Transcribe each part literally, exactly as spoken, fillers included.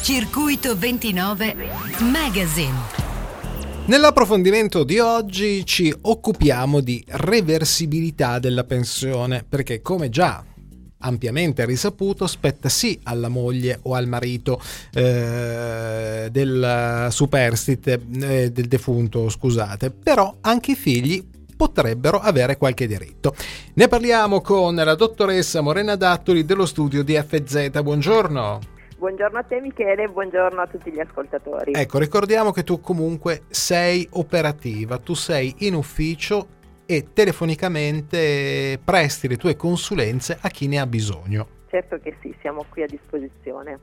Circuito ventinove Magazine. Nell'approfondimento di oggi ci occupiamo di reversibilità della pensione, perché come già ampiamente risaputo spetta sì alla moglie o al marito eh, del superstite eh, del defunto, scusate, però anche i figli potrebbero avere qualche diritto. Ne parliamo con la dottoressa Morena Dattoli dello studio di F Z. Buongiorno. Buongiorno a te Michele e buongiorno a tutti gli ascoltatori. Ecco, ricordiamo che tu comunque sei operativa, tu sei in ufficio e telefonicamente presti le tue consulenze a chi ne ha bisogno. Certo che sì, siamo qui a disposizione.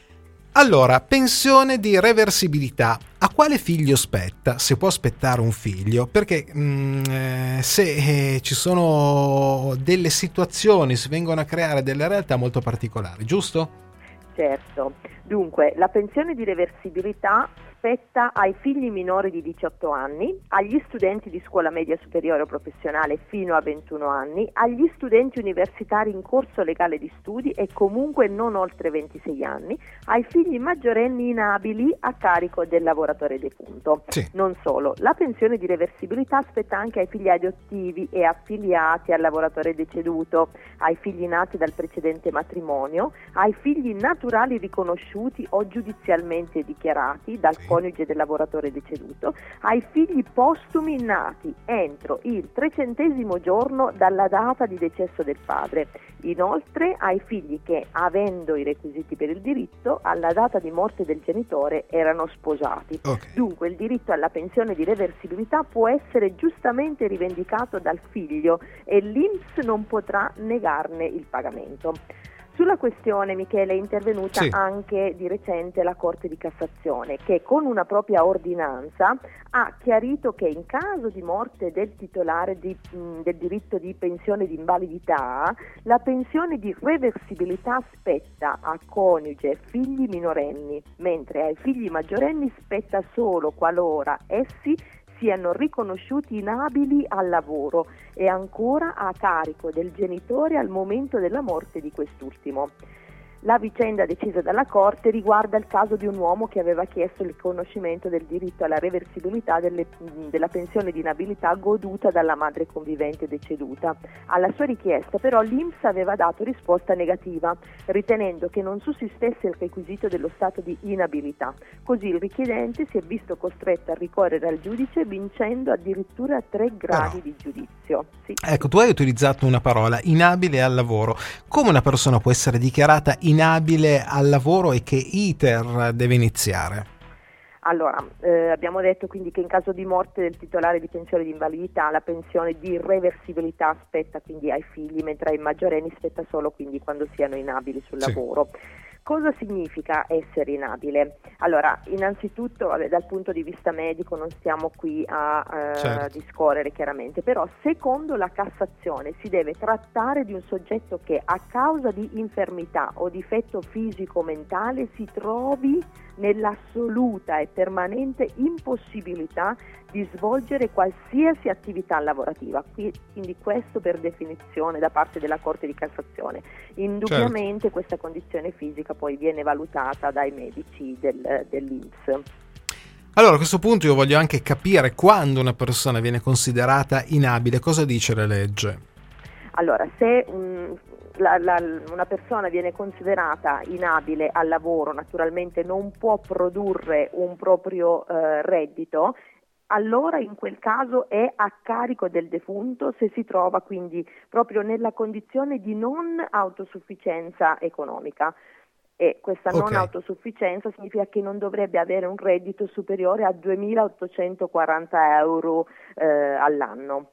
Allora, pensione di reversibilità. A quale figlio spetta? Se può aspettare un figlio? Perché mh, eh, se eh, ci sono delle situazioni, si vengono a creare delle realtà molto particolari, giusto? Certo, dunque la pensione di reversibilità spetta ai figli minori di diciotto anni, agli studenti di scuola media superiore o professionale fino a ventuno anni, agli studenti universitari in corso legale di studi e comunque non oltre ventisei anni, ai figli maggiorenni inabili a carico del lavoratore defunto. Sì. Non solo, la pensione di reversibilità spetta anche ai figli adottivi e affiliati al lavoratore deceduto, ai figli nati dal precedente matrimonio, ai figli naturali riconosciuti o giudizialmente dichiarati dal coniuge del lavoratore deceduto, ai figli postumi nati entro il trecentesimo giorno dalla data di decesso del padre. Inoltre ai figli che, avendo i requisiti per il diritto, alla data di morte del genitore erano sposati. Okay. Dunque il diritto alla pensione di reversibilità può essere giustamente rivendicato dal figlio e l'I N P S non potrà negarne il pagamento. Sulla questione, Michele, è intervenuta sì. anche di recente la Corte di Cassazione, che con una propria ordinanza ha chiarito che in caso di morte del titolare di, mh, del diritto di pensione di invalidità, la pensione di reversibilità spetta a coniuge e figli minorenni, mentre ai figli maggiorenni spetta solo qualora essi siano riconosciuti inabili al lavoro e ancora a carico del genitore al momento della morte di quest'ultimo. La vicenda decisa dalla Corte riguarda il caso di un uomo che aveva chiesto il riconoscimento del diritto alla reversibilità delle, della pensione di inabilità goduta dalla madre convivente deceduta. Alla sua richiesta però l'I N P S aveva dato risposta negativa, ritenendo che non sussistesse il requisito dello stato di inabilità. Così il richiedente si è visto costretto a ricorrere al giudice vincendo addirittura tre gradi Però, di giudizio. Sì. Ecco, tu hai utilizzato una parola, inabile al lavoro. Come una persona può essere dichiarata inabile al lavoro e che iter deve iniziare? Allora, eh, abbiamo detto quindi che in caso di morte del titolare di pensione di invalidità la pensione di reversibilità spetta quindi ai figli, mentre ai maggiorenni spetta solo quindi quando siano inabili sul Sì. lavoro. Cosa significa essere inabile? Allora, innanzitutto vabbè, dal punto di vista medico non stiamo qui a eh, Certo. discorrere chiaramente, però secondo la Cassazione si deve trattare di un soggetto che a causa di infermità o difetto fisico-mentale si trovi nell'assoluta e permanente impossibilità di svolgere qualsiasi attività lavorativa. Quindi questo per definizione da parte della Corte di Cassazione. Indubbiamente certo. Questa condizione fisica poi viene valutata dai medici del, dell'I N P S. Allora, a questo punto io voglio anche capire quando una persona viene considerata inabile. Cosa dice la legge? Allora, se um, la, la, una persona viene considerata inabile al lavoro, naturalmente non può produrre un proprio eh, reddito, allora in quel caso è a carico del defunto se si trova quindi proprio nella condizione di non autosufficienza economica. E questa non Okay. autosufficienza significa che non dovrebbe avere un reddito superiore a duemilaottocentoquaranta euro eh, all'anno.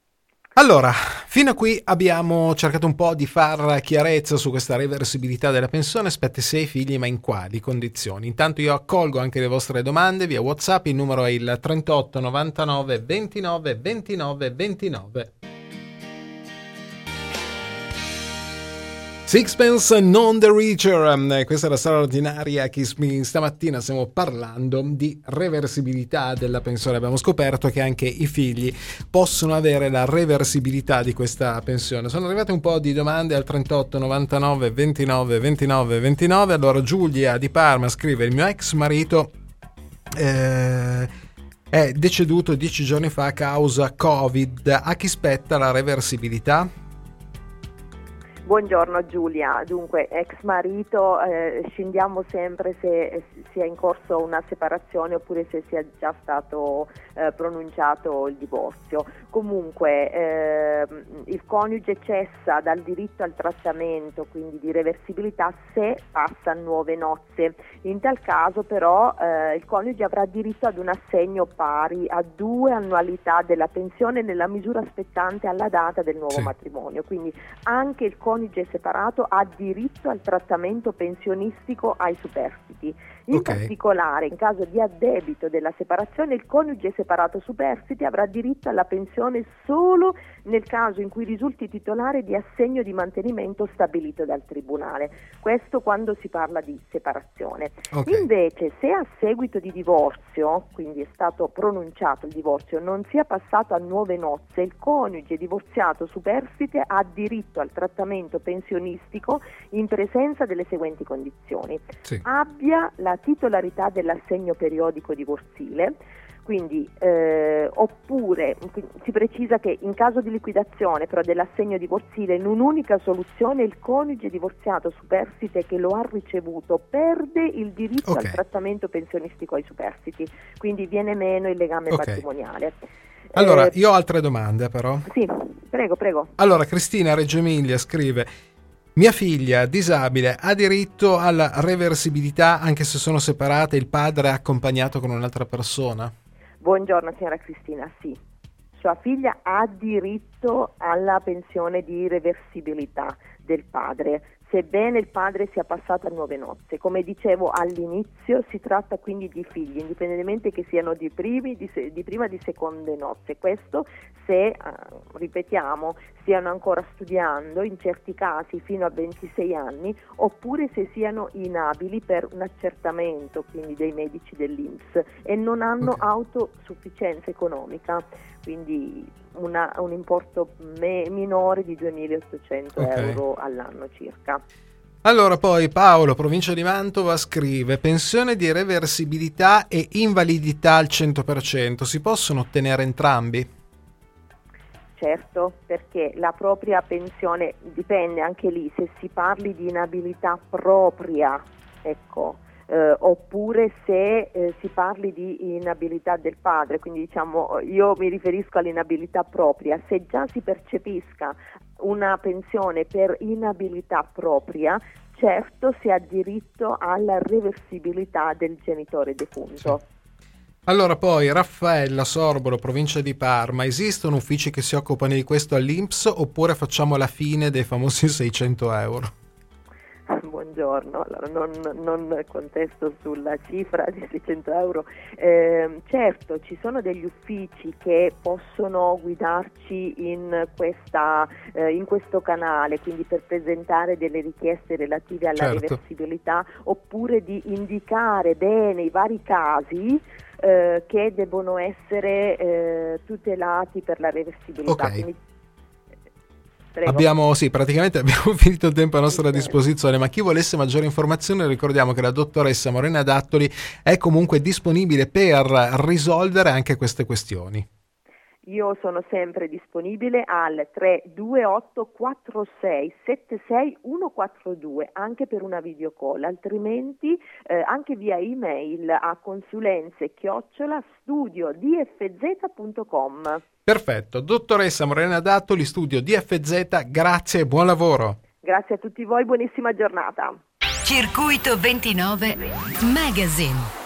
Allora, fino a qui abbiamo cercato un po' di far chiarezza su questa reversibilità della pensione, spetta sia ai figli, ma in quali condizioni. Intanto io accolgo anche le vostre domande via WhatsApp, il numero è il trentotto novantanove ventinove ventinove ventinove. Sixpence Non the Richer, questa è la straordinaria Kiss Me. Stamattina stiamo parlando di reversibilità della pensione. Abbiamo scoperto che anche i figli possono avere la reversibilità di questa pensione. Sono arrivate un po' di domande al trentotto novantanove ventinove ventinove ventinove. Allora Giulia di Parma scrive: il mio ex marito eh, è deceduto dieci giorni fa a causa Covid. A chi spetta la reversibilità? Buongiorno Giulia, dunque ex marito, eh, scendiamo sempre se sia in corso una separazione oppure se sia già stato eh, pronunciato il divorzio. Comunque eh, il coniuge cessa dal diritto al trattamento, quindi di reversibilità, se passa nuove nozze. In tal caso però eh, il coniuge avrà diritto ad un assegno pari a due annualità della pensione nella misura spettante alla data del nuovo sì. matrimonio, quindi anche il coniuge separato ha diritto al trattamento pensionistico ai superstiti. In okay. particolare, in caso di addebito della separazione, il coniuge separato superstite avrà diritto alla pensione solo nel caso in cui risulti titolare di assegno di mantenimento stabilito dal tribunale. Questo quando si parla di separazione. Okay. Invece, se a seguito di divorzio, quindi è stato pronunciato il divorzio, non sia passato a nuove nozze, il coniuge divorziato superstite ha diritto al trattamento pensionistico in presenza delle seguenti condizioni: sì. abbia la titolarità dell'assegno periodico divorzile, quindi eh, oppure si precisa che in caso di liquidazione però dell'assegno divorzile in un'unica soluzione il coniuge divorziato superstite che lo ha ricevuto perde il diritto okay. al trattamento pensionistico ai superstiti, quindi viene meno il legame okay. patrimoniale. Allora, eh, io ho altre domande però. Sì, prego, prego. Allora, Cristina Reggio Emilia scrive: mia figlia disabile ha diritto alla reversibilità anche se sono separate e il padre è accompagnato con un'altra persona? Buongiorno signora Cristina, sì. Sua figlia ha diritto alla pensione di reversibilità del padre, sebbene il padre sia passato a nuove nozze. Come dicevo all'inizio, si tratta quindi di figli, indipendentemente che siano di, primi, di, se, di prima e di seconde nozze. Questo se, eh, ripetiamo, stiano ancora studiando, in certi casi fino a ventisei anni, oppure se siano inabili per un accertamento, quindi dei medici dell'I N P S, e non hanno okay. autosufficienza economica, quindi una, un importo me, minore di duemilaottocento okay. euro all'anno circa. Allora poi Paolo, provincia di Mantova, scrive: pensione di reversibilità e invalidità al cento per cento, si possono ottenere entrambi? Certo, perché la propria pensione dipende anche lì se si parli di inabilità propria, ecco, eh, oppure se eh, si parli di inabilità del padre, quindi diciamo io mi riferisco all'inabilità propria. Se già si percepisca una pensione per inabilità propria, certo si ha diritto alla reversibilità del genitore defunto. Sì. Allora poi Raffaella Sorbolo, provincia di Parma: esistono uffici che si occupano di questo all'I N P S oppure facciamo la fine dei famosi seicento euro? Buongiorno, allora non, non contesto sulla cifra di seicento euro. Eh, certo, ci sono degli uffici che possono guidarci in, questa, eh, in questo canale, quindi per presentare delle richieste relative alla certo. reversibilità, oppure di indicare bene i vari casi eh, che debbono essere eh, tutelati per la reversibilità. Okay. Quindi, Prego. Abbiamo, sì, praticamente abbiamo finito il tempo a nostra disposizione, ma chi volesse maggiore informazione ricordiamo che la dottoressa Morena Dattoli è comunque disponibile per risolvere anche queste questioni. Io sono sempre disponibile al tre due otto quattro sei sette sei uno quattro due anche per una video call, altrimenti eh, anche via email a consulenze chiocciola studio d f z punto com. Perfetto, dottoressa Morena Dattoli, studio D F Z, grazie e buon lavoro. Grazie a tutti voi, buonissima giornata. Circuito ventinove Magazine.